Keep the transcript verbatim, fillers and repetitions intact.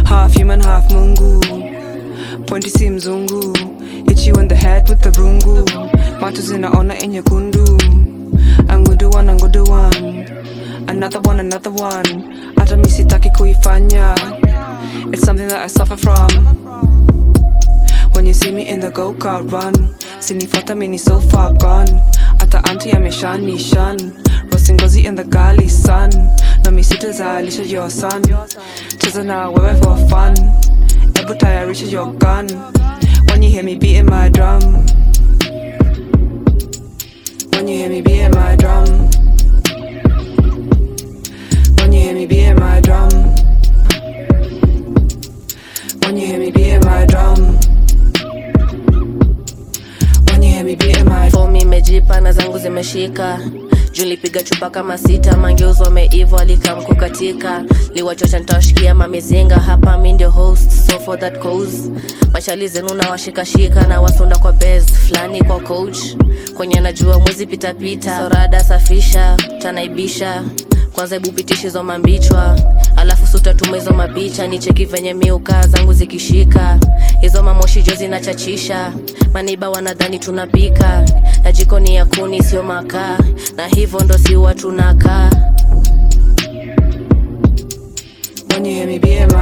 Half human, half mungu. Pointy si mzungu. Hit you in the head with the rungu. Matu zinaona enye kundu. I'm good to one, I'm good to one. Another one, another one. Hata mi sitaki kuifanya. It's something that I suffer from. When you see me in the go-kart run, sinifata mini so far gone. Ata auntie ameshani shan. Roasting gozi in the gali sun. Na mi sitazalisha your son. Cheza na wewe for fun. Ebu tayarisha your gun. When you hear me beating my drum. When you hear me beating my drum. When you hear me beating my drum. When you hear me beating my drum. When you hear me beating my drum. For me mejipa na zangu zimeshika. Julipiga chupa kama sita. Mangeuzo wameivo alikamku katika. Liwachocha nitawashikia mamizinga. Hapa mi ndio host, so for that cause. Machali zenu na washika shika. Na wasunda kwa bez, flani kwa coach. Kwenye najua mwezi pita pita. Sorada safisha, tanaibisha. Kwanza ebu pitishizo mambichwa. Alafu suta tumezo mapicha. Nicheki venye miuka zangu zikishika. Hizo mamoshi jozi na chachisha. Maniba wanadhani tunapika. Na jikoni ya kuni sio makaa. Na hivo ndo si watu naka. When you hear me beating my